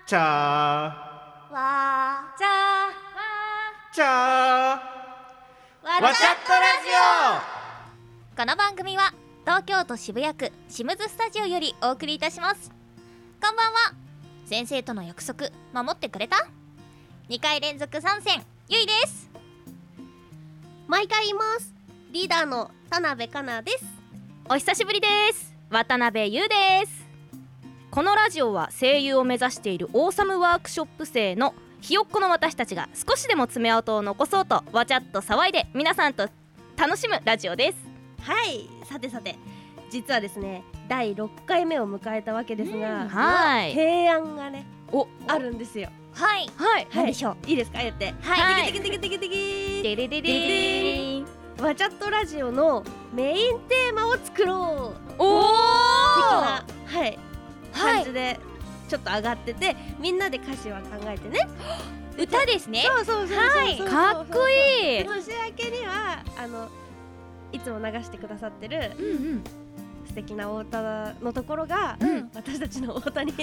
チャーわーちゃチャーーわちゃっとラジこの番組は東京都渋谷区シムズスタジオよりお送りいたします。こんばんは。先生との約束守ってくれた？2回連続参戦ゆいです。 毎回います。リーダーの田辺香奈です。 お久しぶりです。渡辺優です。このラジオは声優を目指しているオーサムワークショップ生のひよっこの私たちが少しでも爪痕を残そうとわちゃっと騒いで皆さんと楽しむラジオです。 はい、さて実はですね第6回目を迎えたわけですが、 はい、 提案がねあるんですよ。 はいはい、 何でしょう。 いいですか、言って。 はい、 テキテキデレデレわちゃっとラジオのメインテーマを作ろうおー的な感じでちょっと上がってて、みんなで歌詞は考えてね。 歌ですね。 そう、 かっこいい。 年明けにはいつも流してくださってる素敵なお歌のところが、私たちのお歌に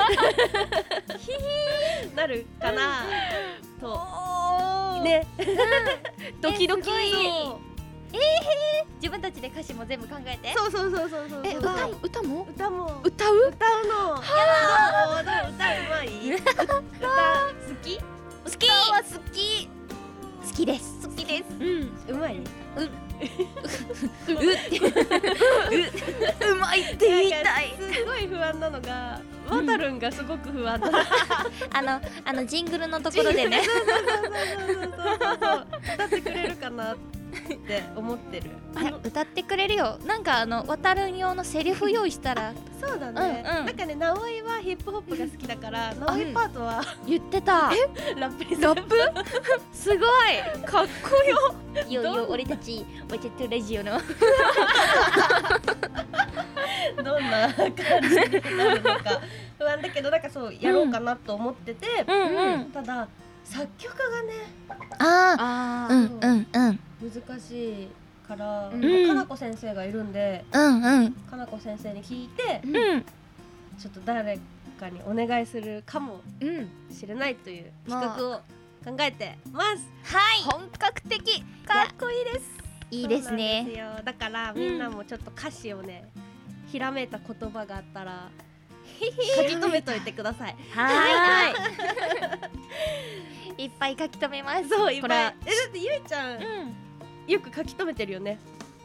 なるかなとね。 ドキドキ。 自分たちで歌詞も全部考えて。 そう歌も歌うの。 どうどう歌うまい？歌好き？ 好きです。 うまい？ うまいって言いたい。 すごい不安なのがワタルンがすごく不安だ。 ジングルのところでね。 そう歌ってくれるかなって思ってる。 歌ってくれるよ。なんか渡るん用のセリフ用意したら。 そうだね。なんかね、直井はヒップホップが好きだから直井パートは言ってた。 ラップにラップすごいかっこよ。 よ俺たちわちゃっとラジオのどんな感じになるのか不安だけど、なんかそうやろうかなと思ってて、ただ作曲がね難しいから、かなこ先生がいるんで、かなこ先生に聞いて、ちょっと誰かにお願いするかもしれないという企画を考えてます。 はい、 本格的。かっこいいです。 いいですね。 そうなんですよ。だからみんなもちょっと歌詞をね、ひらめいた言葉があったら書き留めといてください。 はい。 いっぱい書き留めます。 そう、いっぱい。だってゆいちゃん、よく書き留めてるよね。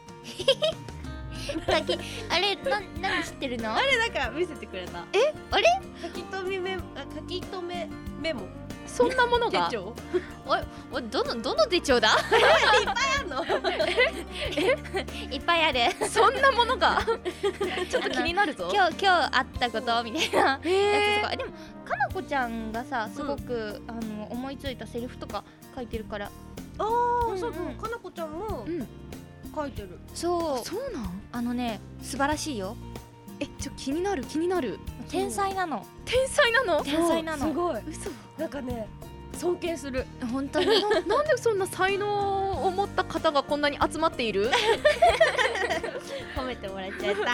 あれ何知ってるの？ あれなんか見せてくれた。 あれ？ 書き留めメモ。 そんなものが。 手帳。 おい、どの手帳だ？ いっぱいあるの。 いっぱいある。 そんなものが。ちょっと気になるぞ。 今日あったことみたいなやつとか。でもかなこちゃんがさ、すごく思いついたセリフとか書いてるから。 そうかなこちゃんも書いてる。 そうなん。素晴らしいよ。 気になる。 天才なの。 すごい。 嘘。 なんかね、尊敬する。 本当に。 なんでそんな才能を持った方がこんなに集まっている？ 褒めてもらっちゃった。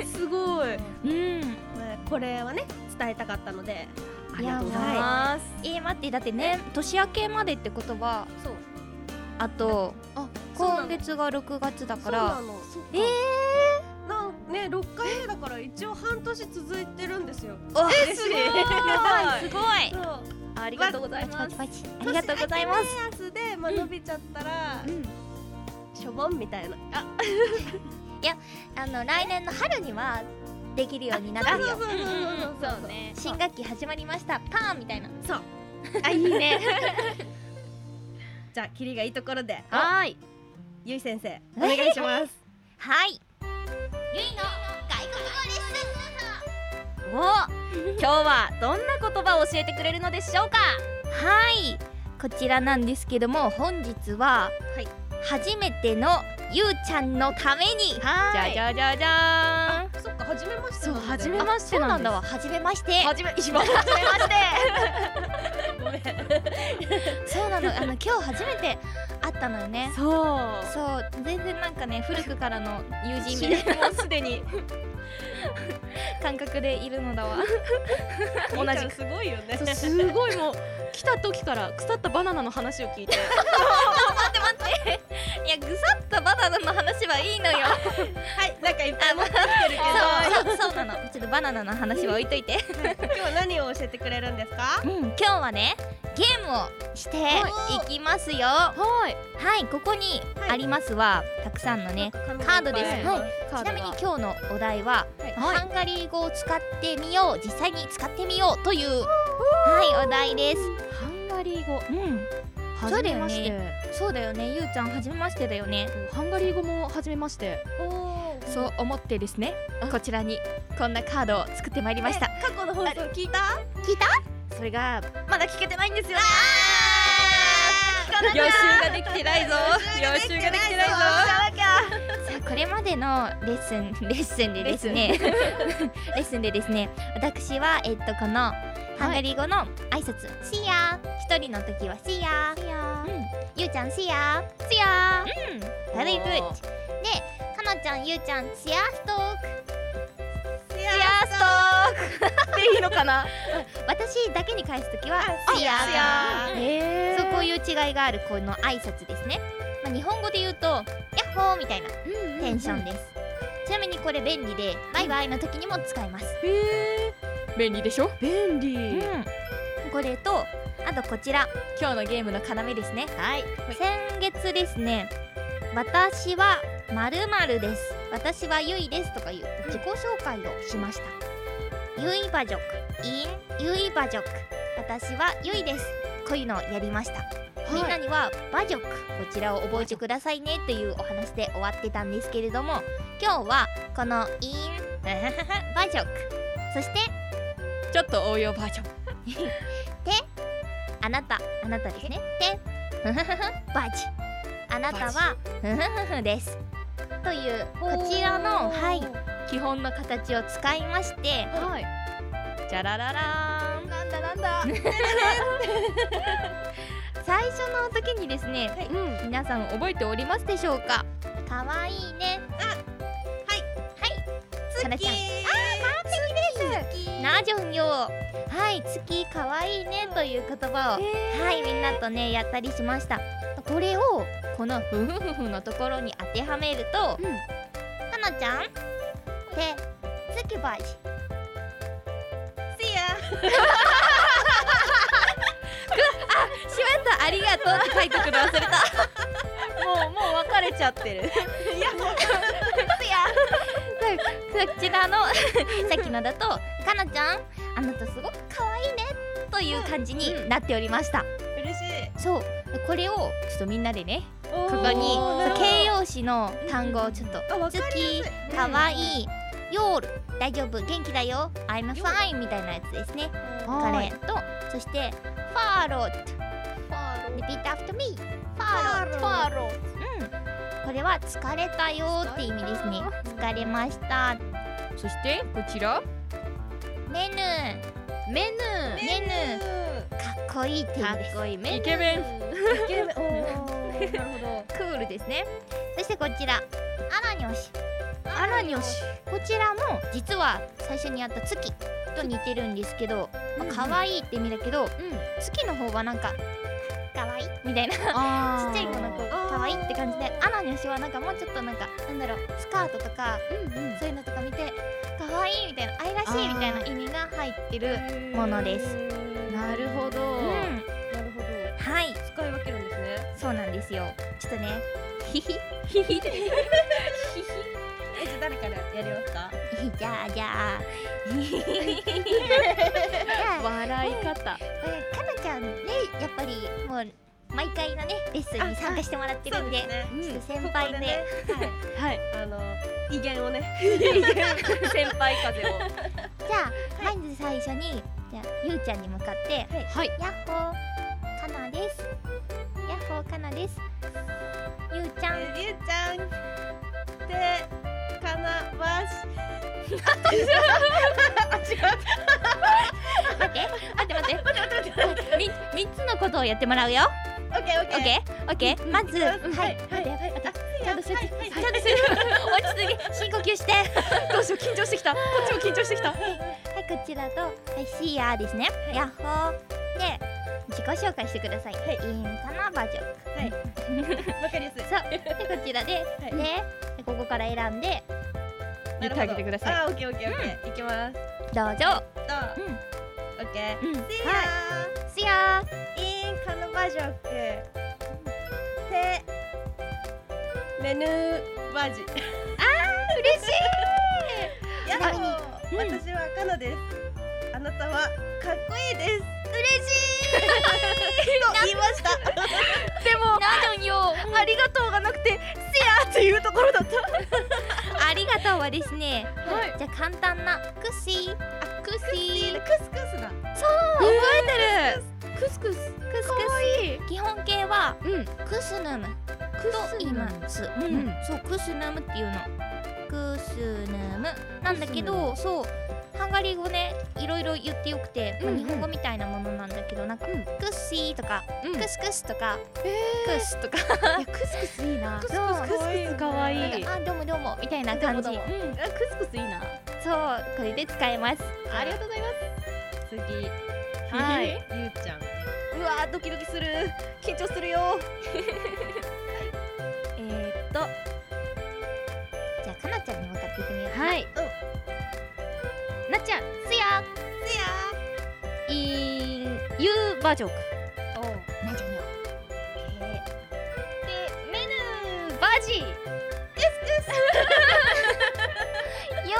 すごい。 これはね伝えたかったので、 ありがとうございます。 待って、だってね、年明けまでってことは、 そう。 あと今月が6月だから。 ね、6回目だから一応半年続いてるんですよ。 すごい。 ありがとうございます。 ありがとうございます。 目安で伸びちゃったらしょぼんみたいな。 いや、来年の春にはできるようになってるよ。 そうね。新学期始まりましたパーンみたいな。 そう。 いいね。 じゃあキリがいいところで、ゆい先生お願いします。 はい。ゆいの外国語レッスン。 今日はどんな言葉を教えてくれるのでしょうか？ はい、こちらなんですけども、本日は初めてのゆうちゃんのために、 じゃじゃじゃじゃーん。 そっか、初めまして。 そう、初めましてそうなんだわ。初めまして。 一番初めまして。 ごめん。 そうなの。今日初めて会ったのよね。 そう。 全然なんかね、古くからの友人みたいな。 もうすでに感覚でいるのだわ。 同じくすごいよね。 そうすごいもう来た時から腐ったバナナの話を聞いて待っていや腐ったバナナの話はいいのよ。 はい、なんかいっぱい持ってきてるけど、 そうなの。ちょっとバナナの話は置いといて。 今日は何を教えてくれるんですか？ 今日はねゲームをしていきますよ。 はいはい、ここにありますはたくさんのねカードです。はい、ちなみに今日のお題はハンガリー語を使ってみよう、実際に使ってみようというはいお題です。 ハンガリー語そうだよね。そうだよね。ゆうちゃん初めましてだよね。 ハンガリー語も初めまして。 そう思ってですね、こちらにこんなカードを作ってまいりました。 過去の放送聞いた？ それがまだ聞けてないんですよ。 予予習ができてないぞ。 予習ができてないぞ。 さあこれまでのレッスンでですねレッスンでですね、私はこのハンガリー語の挨拶シヤー、一人の時はシヤー、ゆうちゃんシヤーシヤー、ベリーグッドで、かなちゃんゆうちゃんシヤーストークシヤーストークでいいのかな？ 私だけに返す時はシヤー、そうこういう違いがあるこの挨拶ですね。まあ、日本語で言うとヤッホーみたいなテンションです。ちなみにこれ便利でバイバイの時にも使えます。便利でしょ？ 便利。 これとあとこちら今日のゲームの要ですね。はい先月ですね、私は〇〇です、私はゆいですとかいう自己紹介をしました。ゆいバジョク in ゆいバジョク、私はゆいです、こういうのをやりました。みんなにはバジョク、こちらを覚えてくださいねっていうお話で終わってたんですけれども、今日はこの in バジョク、そしてちょっと応用バージョンであなたですね。でバジ、あなたはですというこちらの基本の形を使いまして、じゃらららーん、なんだ最初の時にですね、皆さん覚えておりますでしょうか？かわいいね。 月。 完璧です。なじょんよ。はい、月かわいいねという言葉をはいみんなとねやったりしました。これをこのふふふふのところに当てはめると、かなちゃんで月バジ。 See ya。 しまった、ありがとうって書いてくる忘れた。 もう別れちゃってる。 いや、 こちらのさっきのだとかなちゃんあなたすごく可愛いねという感じになっておりました。 嬉しい。 そうこれをちょっとみんなでねこここに形容詞の単語をちょっと月かわいいヨール大丈夫元気だよ I'm fine みたいなやつですね。これとそしてファーロット Repeat after me ファーロットこれは疲れたよって意味ですね。疲れました。そしてこちらメヌメヌかっこいいって意味です。 かっこいいメヌイケメンイケメン。なるほど。 クールですね。そしてこちらアラニョシこちらも実は最初にやった月と似てるんですけど、可愛いって意味だけど、月の方はなんか可愛いみたいなちっちゃい子の子可愛いって感じで、アラニョシはなんかもうちょっとなんかなんだろうスカートとかそういうのとか見て可愛いみたいな愛らしいみたいな意味が入ってるものです。 なるほど。 なるほど。 はい、 使い分けるんですね。 そうなんですよ。ちょっとねヒヒじゃあ誰からやりますか？ じゃあ笑い方。 かなちゃんねやっぱりもう毎回のねレッスンに参加してもらってるんで、ちょっと先輩ではい威厳をね先輩風を。 じゃあまず最初にじゃあゆうちゃんに向かってはいヤッホーかなです、ヤッホーかなです、ゆうちゃんゆうちゃんでかなわし待って3つのことをやってもらうよ。 オッケーオッケーまずはいはいちゃんと先ちょっと落ち着いて深呼吸してどうしよう、緊張してきた。こっちも緊張してきた。 はい、こちらと、はい、シーヤーですね。ヤッホーで自己紹介してください。はい、インカナバジョク。 はいわかりやすい。 そうでこちらで、 はいでここから選んで言ってあげてください。 あ、オッケーオッケーオッケー。いきます。 どうぞ。 オッケー。 うん、 シシヤーインカナバジョク。テメヌバジ。 嬉しい。 やっほー。 うん私はカナです。あなたはかっこいいです。 嬉しいと言いました。 でもなのよ。 ありがとうがなくて、せやっていうところだった。 ありがとうはですね、 はいじゃあ簡単なクシー、クシー、 クスクスだ。 覚えてる。クスクス。 クスクかわいい。 ス。基本形はうん。 クスヌムと言います。そうクスヌムっていうの。クスヌムなんだけど、そうハンガリー語ねいろいろ言ってよくて、まあ日本語みたいなものなんだけど、なんかクッシーとかクスクスとかクスとか、 いや、クスクスいいな。 そうクスクスかわいい。 なんかあどうもどうもみたいな感じ。 クスクスいいな。 そうこれで使えます。 ありがとうございます。 次。 はい。 ゆうちゃん。 うわー、ドキドキする。緊張するよ。 じゃあかなちゃんに向かっていってみよう。 はい。なっちゃん、 すやインユーバジョク。 おう。 なじゃんよ。 で、メヌバジ。 よ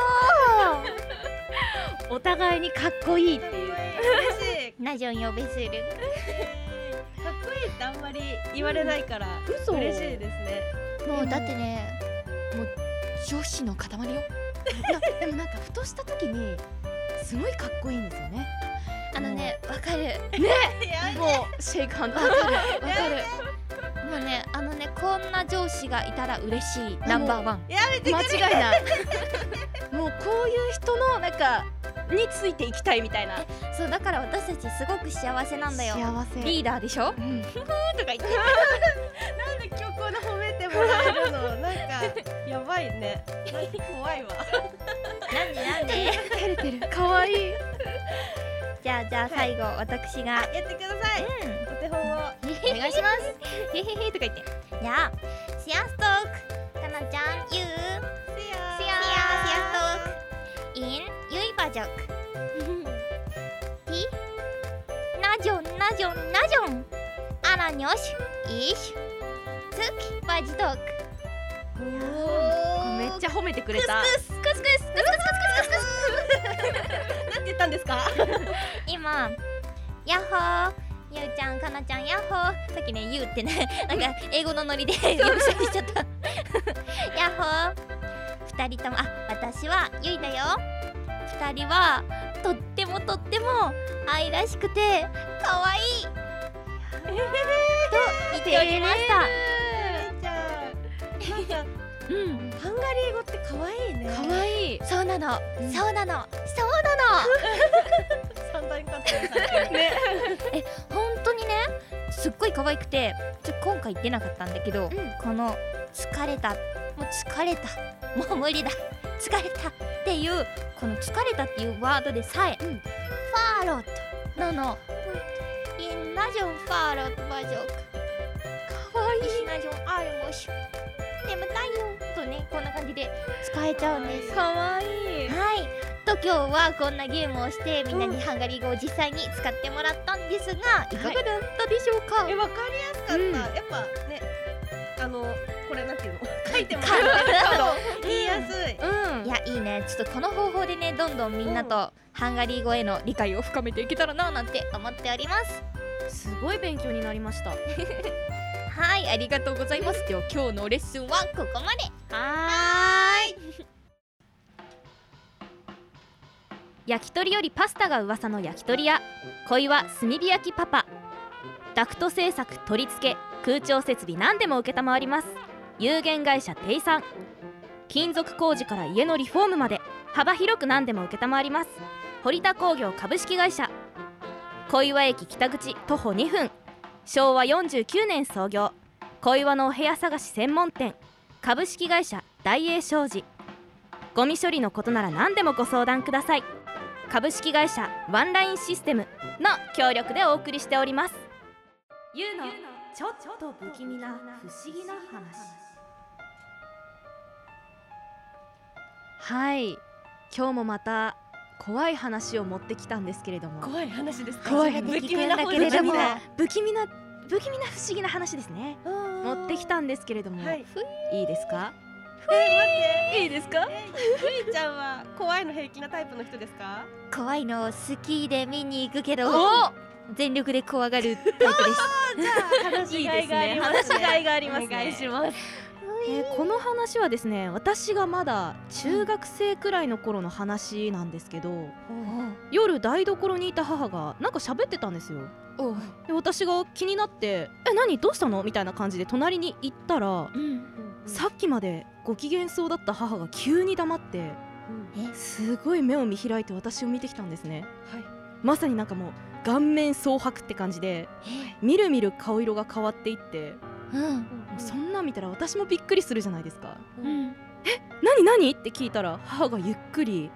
お互いにかっこいいっていう。 嬉しい。 ーなじゃん呼べする。 かっこいいってあんまり言われないから嘘嬉しいですね。 もうだってねもう女子の塊よ。でもなんかふとした時にすごいかっこいいんですよね。 あのねわかる。 もうシェイクハンド。 わかるわかる。もうねあのねこんな上司がいたら嬉しいナンバーワン。 やめてくれ。 間違いない。もうこういう人のなんかについていきたいみたいな。 そうだから私たちすごく幸せなんだよ。 幸せ。 リーダーでしょ。 うん。 とか言って。 なんで今日こんな褒めてもらえるの。なんかやばいね。なんか怖いわ。 なんで照れてる。可愛い。 じゃあ最後私がやってください。お手本を。 お願いします。へへへとか言って。じゃあシアストークかなちゃんユーシシアストークインユイバジョクティナジョンナジョンナジョンアラニョシイシツキバジトーク。 めっちゃ褒めてくれた。 クスクスクスクスクスクスクスクなんて言ったんですか。 今ヤッホーゆうちゃんかなちゃんヤッホーさっきねゆうってねなんか英語のノリで呼び捨てしちゃったヤッホー二人とも私はゆいだよ。二人はとっても愛らしくて可愛いと言っておりました。 じゃあなんかうん。 ハンガリー語って可愛いね。 可愛い。 そうなの、そうなの三段カットされてるね。 本当にねすっごい可愛くて今回出なかったんだけど、この疲れたもうもう無理だ疲れたっていうこの疲れたっていうワードでさえ、ファーロットなの。インナジョンファーロットバジョークかわいいナジョンアルモシュ眠たいよとねこんな感じで使えちゃうんです。 可愛い。 はいと今日はこんなゲームをしてみんなにハンガリー語を実際に使ってもらったんですが、いかがだったでしょうか。 わかりやすかった。やっぱねこれなんていうの書いてもらうと言いやすい。 うん。 いやいいねちょっとこの方法でねどんどんみんなとハンガリー語への理解を深めていけたらななんて思っております。 すごい勉強になりました。 はいありがとうございます。では今日のレッスンはここまで。 はーい。焼き鳥よりパスタが噂の焼き鳥屋小岩炭火焼きパパ。ダクト製作取り付け空調設備何でも承ります。有限会社テイさん。金属工事から家のリフォームまで幅広く何でも承ります。堀田工業株式会社。小岩駅北口徒歩2分。昭和49年創業小岩のお部屋探し専門店株式会社大栄商事。ゴミ処理のことなら何でもご相談ください。株式会社ワンラインシステムの協力でお送りしております。ゆうのちょっと不気味な不思議な話。はい、今日もまた怖い話を持ってきたんですけれども。 怖い話ですか？ 怖い不気味なけれども不気味な不思議な話ですね。持ってきたんですけれども、 はい、 いいですか？ 待って、 いいですか？ ゆいちゃんは怖いの平気なタイプの人ですか？ 怖いの好きで見に行くけどお、 全力で怖がるタイプです。 話しがいがありますね。 話しがいがありますね。 お願いします。 この話はですね、私がまだ中学生くらいの頃の話なんですけど、夜台所にいた母がなんか喋ってたんですよ。で、私が気になって「何どうしたの?」みたいな感じで隣に行ったら、さっきまでご機嫌そうだった母が急に黙ってすごい目を見開いて私を見てきたんですね。まさになんかもう顔面蒼白って感じで、みるみる顔色が変わっていって、もうそんなん見たら私もびっくりするじゃないですか。何何って聞いたら母がゆっくり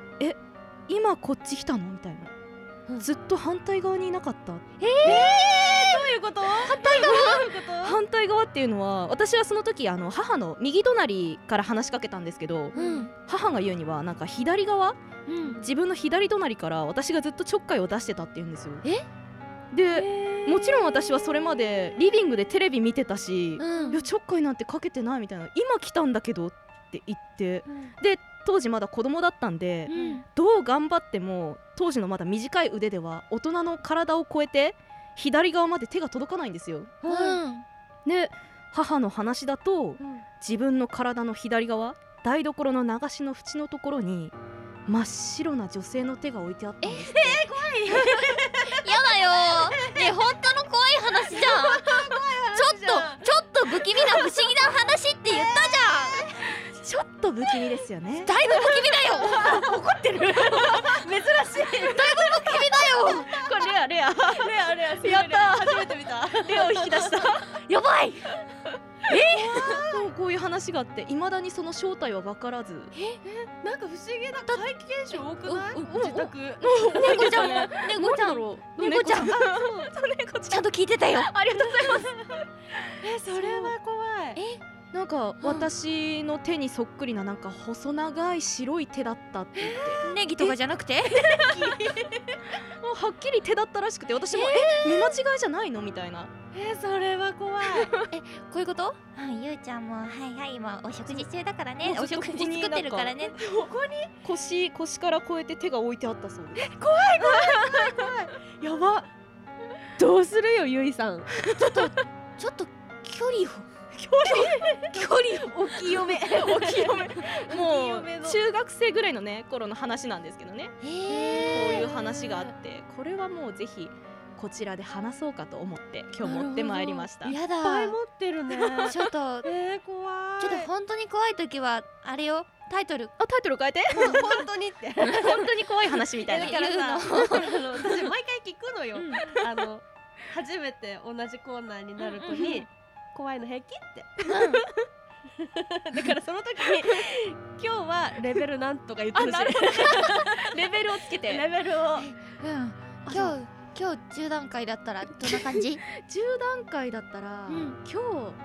「今こっち来たの?」みたいな、ずっと反対側にいなかった。 どういうこと？ 反対側っていうのは、私はその時母の右隣から話しかけたんですけど、母が言うにはなんか左側、自分の左隣から私がずっとちょっかいを出してたって言うんですよ。で、もちろん私はそれまでリビングでテレビ見てたし、いやちょっかいなんてかけてないみたいな、今来たんだけどって言って、で当時まだ子供だったんで、どう頑張っても当時のまだ短い腕では大人の体を超えて左側まで手が届かないんですよ。で、母の話だと、自分の体の左側、台所の流しの縁のところに真っ白な女性の手が置いてあったんです。 怖い。やだよ。ね、本当の怖い話じゃん。ちょっと不気味な不思議な話って言ったじゃん。 ちょっと不気味ですよね。 だいぶ不気味だよ。 怒ってる。珍しい。だいぶ不気味だよ。 これレアレア。 やったー、 初めて見た。 レアを引き出した。 やばい。 もうこういう話があって、未だにその正体は分からず。 なんか不思議な怪奇現象多くない？自宅。 猫ちゃんも猫ちゃん猫ちゃんちゃんと聞いてたよ。 ありがとうございます。 それは怖い。 なんか私の手にそっくりな、なんか細長い白い手だったって言って。 ネギとかじゃなくて？ もうはっきり手だったらしくて、私も見間違いじゃないのみたいな。 それは怖い。 こういうこと？ゆうちゃんもはい今お食事中だからね。お食事作ってるからね。 ここに腰から越えて手が置いてあったそうです。 怖い。やば。どうするよ、ゆいさん。 ちょっと距離を。 お清め。 もう中学生ぐらいのね頃の話なんですけどね。こういう話があって、これはもうぜひこちらで話そうかと思って今日持ってまいりました。 やだ。 いっぱい持ってるね。 ちょっと怖い。 ちょっと本当に怖い時はあれよ、タイトル変えて。 本当にって本当に怖い話みたいな。 だからさ、私毎回聞くのよ。初めて同じコーナーになる子に怖いの平気ってだからその時に今日はレベルなんとか言ってほしい。 レベルをつけて。 レベルを。 今日10段階だったらどんな感じ？ 10段階だったら、今日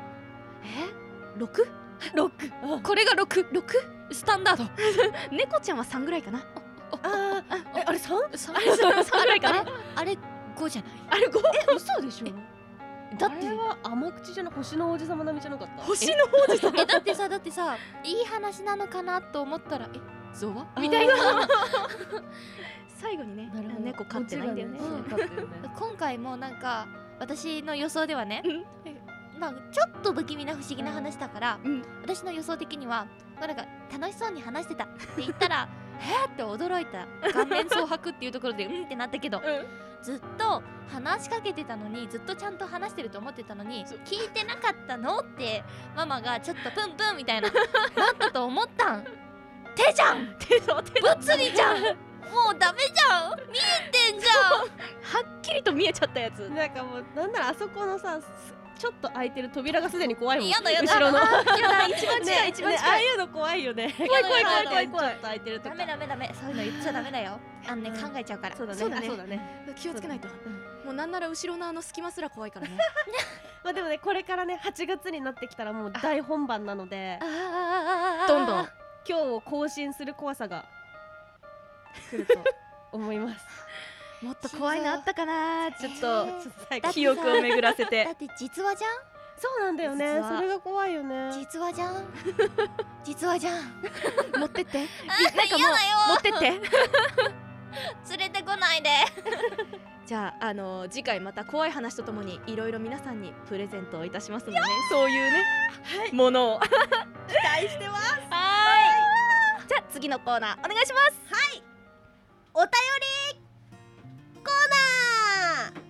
6？ これが6スタンダード。 猫ちゃんは3ぐらいかな。 あれ 3？ 3ぐらいかな。 あれ5じゃない？ あれ 5？ 嘘でしょ。 だってあれは甘口じゃな、星の王子様並みじゃなかった？ 星の王子様。 だってさいい話なのかなと思ったらゾワみたいな。最後にね、猫飼ってないんだよね。 今回もなんか私の予想ではね、まあちょっと不気味な不思議な話だから、私の予想的にはなんか楽しそうに話してたって言ったらへーって驚いた。顔面蒼白っていうところでってなったけど、ずっと話しかけてたのに、ずっとちゃんと話してると思ってたのに聞いてなかったのってママがちょっとプンプンみたいななったと思ったん。手じゃん、物理じゃん。もうダメじゃん、見えてんじゃん。 はっきりと見えちゃったやつ。 なんかもうなんならあそこのさちょっと開いてる扉がすでに怖いもん。 やだやだ後ろのやだ一番近い一番近い。ああいうの怖いよね。怖い怖い怖い怖い怖い。ちょっと開いてるとか。 ダメそういうの言っちゃダメだよ。考えちゃうから。 そうだね。そうだね。 気をつけないと。もうなんなら後ろの隙間すら怖いからね。 まあでもね、これからね8月になってきたらもう大本番なので、 どんどん今日を更新する怖さが来ると思います。 もっと怖いのあったかな。ちょっと最後記憶を巡らせだて。 って実話じゃん。 そうなんだよね。 実はそれが怖いよね。 実話じゃん。実話じゃん。 持ってって。 なんかもう持ってって。 連れてこないで。 じゃあ次回また怖い話とともにいろいろ皆さんにプレゼントをいたしますのでね。そういうねものを期待してます。 はいじゃあ次のコーナーお願いします。 お便りコーナー。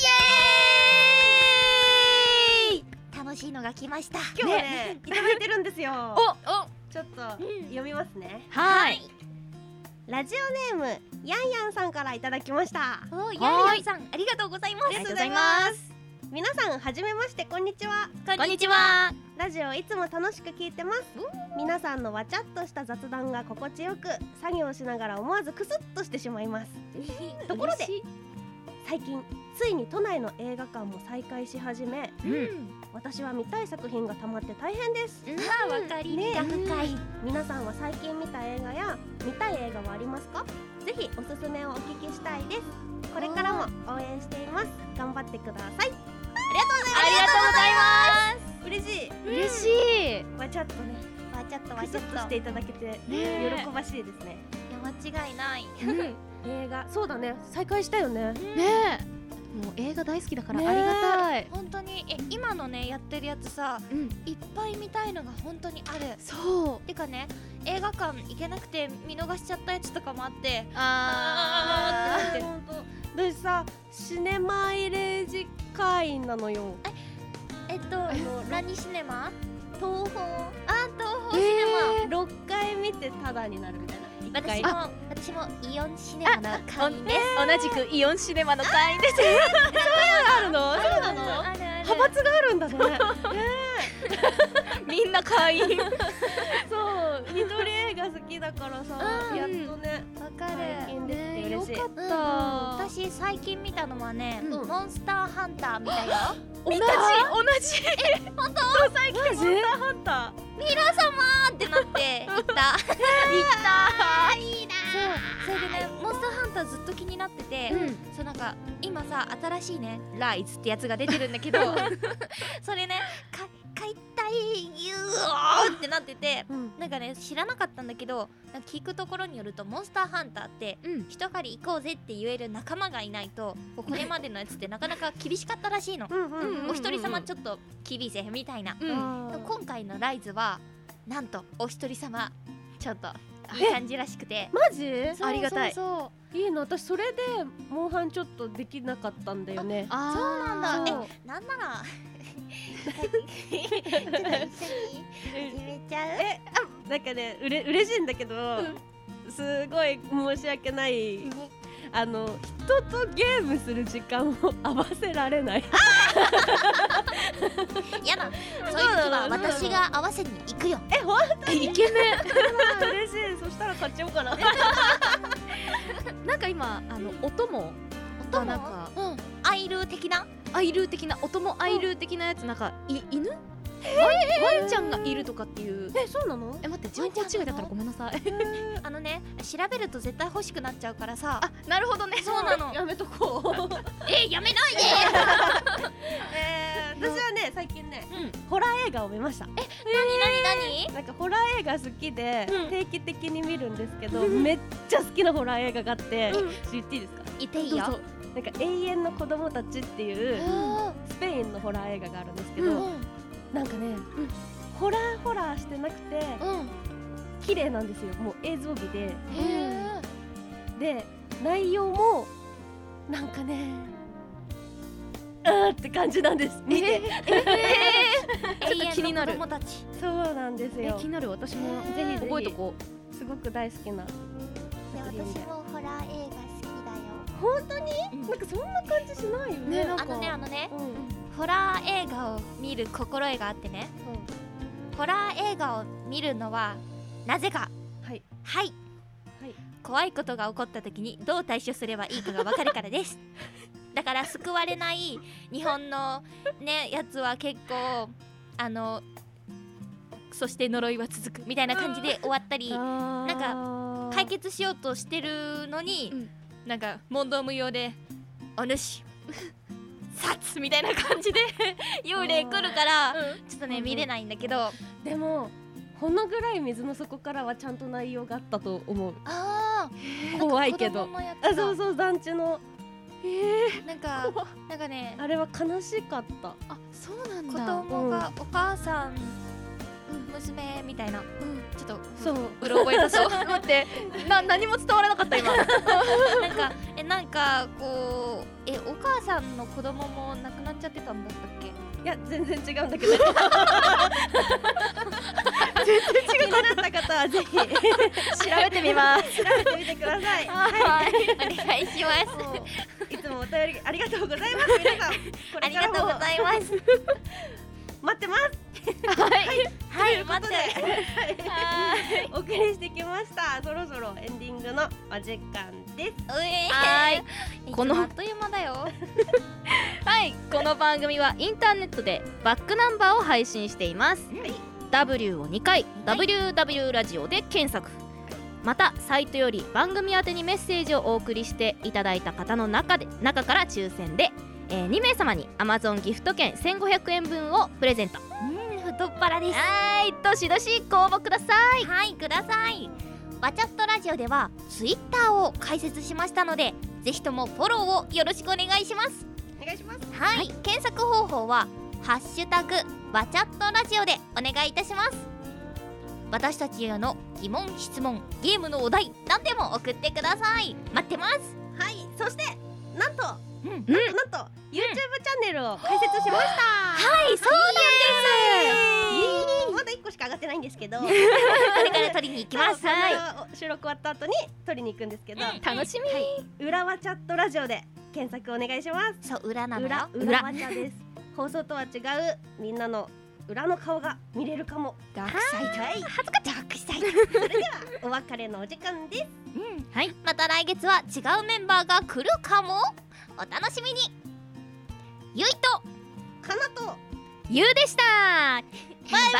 イエーイ。楽しいのが来ました。 今日はねいただいてるんですよ。 おちょっと読みますね。 はいラジオネームヤンヤンさんからいただきました。 おヤンヤンさんありがとうございます。 ありがとうございます。 皆さんはじめましてこんにちは。 こんにちは。 ラジオいつも楽しく聞いてます。皆さんのわちゃっとした雑談が心地よく、作業しながら思わずクスッとしてしまいます。ところで最近ついに都内の映画館も再開し始め、私は見たい作品がたまって大変です。 わかりみが深い。 皆さんは最近見た映画や見たい映画はありますか？ぜひおすすめをお聞きしたいです。これからも応援しています。頑張ってください。 ありがとうございます。 嬉しい。 嬉しい。 わちゃっとね、 わちゃっとクスッとしていただけて喜ばしいですね。 いや間違いない。 映画、そうだね、再開したよね。 ねえもう映画大好きだからねありがたい。 本当に今のねやってるやつさ、いっぱい見たいのが本当にある。 そうてかね映画館行けなくて見逃しちゃったやつとかもあって、 あーってなって。 本当。私さ、シネマイレージ会員なのよ。 何シネマ？ 東宝東宝シネマ。 6回見てタダになるみたいな。 私もイオンシネマの会員です。 同じくイオンシネマの会員です。 あるの？そうなの？ あるある。 派閥があるんだね。 みんな会員。 そう、緑映画好きだからさ、やっとね、 わかる。 最近できて嬉しい。 よかった。 私最近見たのはね、 うんモンスターハンター見たよ。 同じ。 本当？ 最近モンスターハンター。 皆様ってなって行った。いいな。そう、それでね、モンスターハンターずっと気になってて、そうなんか今さ新しいねライズってやつが出てるんだけど、それね買いたいよーってなってて、なんかね知らなかったんだけど、なんか聞くところによるとモンスターハンターって一狩り行こうぜって言える仲間がいないとこれまでのやつってなかなか厳しかったらしいの。お一人様ちょっときびぜみたいな。今回のライズはなんとお一人様ちょっといい感じらしくて。 マジ？ そうありがたい。 そういいの、私それでモンハンちょっとできなかったんだよね。 そうなんだ。 そうなんならちょっと一緒に始めちゃう？ なんかね、嬉しいんだけど、すごい申し訳ない。人とゲームする時間を合わせられない。 やだ。そういう時は私が合わせに行くよ。 本当にイケメ嬉しい。そしたら買っちゃおうかな。 ン。なんか今音も音なんかアイルー的なアイルー的な音もアイルー的なやつなんか犬？ワンちゃんがいるとかっていう。 そうなの？ 待って情報違いだったらごめんなさい。 調べると絶対欲しくなっちゃうからさ。 なるほどね。 そうなの。 やめとこう。 やめないで。 私はね、最近ね、ホラー映画を見ました。 何？ なんかホラー映画好きで定期的に見るんですけど、めっちゃ好きなホラー映画があって、言っていいですか？ いていいよ。 なんか永遠の子供たちっていうスペインのホラー映画があるんですけど、なんかね、ホラーしてなくて綺麗なんですよ。もう映像美で、で内容もなんかねって感じなんです。見てちょっと気になる。子供たち。 そうなんですよ。 気になる。私もぜひ覚えとこう。すごく大好きな。 私もホラー映画好きだよ。 本当に？なんかそんな感じしないよね。 あのねホラー映画を見る心得があってね、ホラー映画を見るのはなぜか、はいはい、怖いことが起こった時にどう対処すればいいかが分かるからですだから救われない日本のねやつは結構そして呪いは続くみたいな感じで終わったり、なんか解決しようとしてるのに、なんか問答無用でお主殺みたいな感じで幽霊来るから、ちょっとね見れないんだけど、 でもほのぐらい水の底からはちゃんと内容があったと思う。怖いけど、そうそう、団地のなんかね、あれは悲しかった。 あ、そうなんだ。子供がお母さん、娘みたいな、ちょっとそううろ覚えだそう待って何も伝わらなかった今なんかこうお母さんの子供も亡くなっちゃってたんだったっけ？ いや全然違うんだけど全然違う。気になった方はぜひ調べてみます。 調べてみてください。 はい、お願いします。 いつもお便りありがとうございます。皆さんありがとうございます。 待ってます。 はい待って。 お送りしてきました。そろそろエンディングのお時間です。 はい。このあっという間だよ。 はい、この番組はインターネットでバックナンバーを配信しています。W を2回 WW ラジオで検索。またサイトより番組宛てにメッセージをお送りしていただいた方の中から抽選で2名様に Amazon ギフト券1500円分をプレゼント。 太っ腹です。 はい、どしどしご応募ください。 はいください。わちゃっとラジオでは Twitter を開設しましたので、ぜひともフォローをよろしくお願いします。 お願いします。 はい、検索方法はハッシュタグわちゃっとラジオでお願いいたします。私たちへの疑問質問、ゲームのお題、何でも送ってください。待ってます。 はい、そしてなんと YouTube チャンネルを開設しました。 はい、そうなんです。 まだ1個しか上がってないんですけど、これから撮りに行きます。 収録終わった後に撮りに行くんですけど、 楽しみ。 裏わちゃっとラジオで検索お願いします。 そう、裏なのよ。 裏わちゃです。放送とは違うみんなの裏の顔が見れるかも。 ダークサイド。 恥ずかしい。ダークサイド。それではお別れのお時間です。 はい、また来月は違うメンバーが来るかも。お楽しみに。ゆいとかなとゆうでした。バイバイ。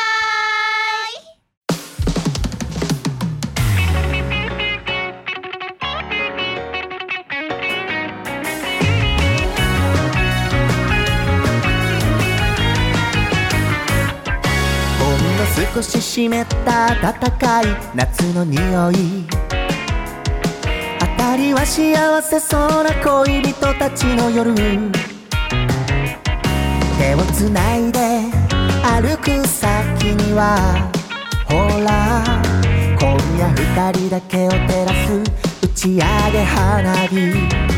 少し湿った暖かい夏の匂い、辺りは幸せそうな恋人たちの夜、手をつないで歩く先にはほら今夜二人だけを照らす打ち上げ花火、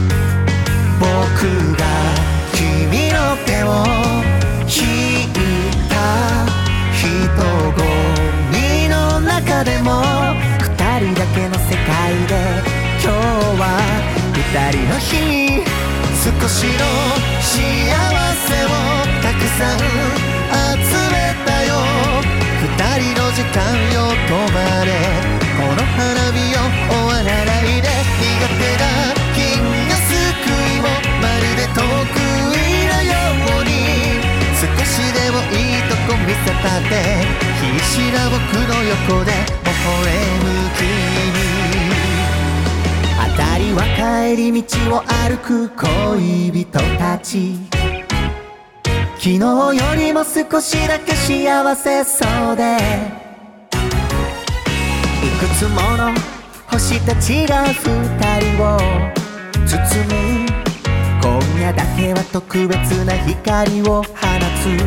僕が君の手を引いた人混みの中でも二人だけの世界で今日は二人の日に少しの幸せをたくさん集めたよ、二人の時間よ止まれ、この花火を終わらないで、苦手な金魚すくいもまるで得意なように少しでもいいとこ見せたって必死な僕の横で微笑む君、当たりは帰り道を歩く恋人たち、昨日よりも少しだけ幸せそうで、いくつもの星たちが二人を包む、今夜だけは特別な光を放つ、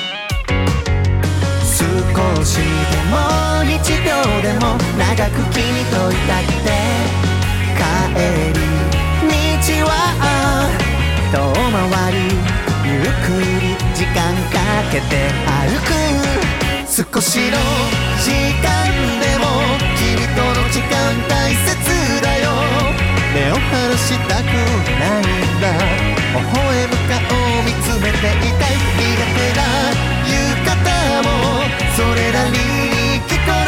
少しでも1秒でも長く君といたって帰り道は遠回りゆっくり時間かけて歩く、少しの時間でも君との時間大切だよ、目を離したくないんだ、微笑む顔見つめていたい。苦手な言う方もそれなりに聞こ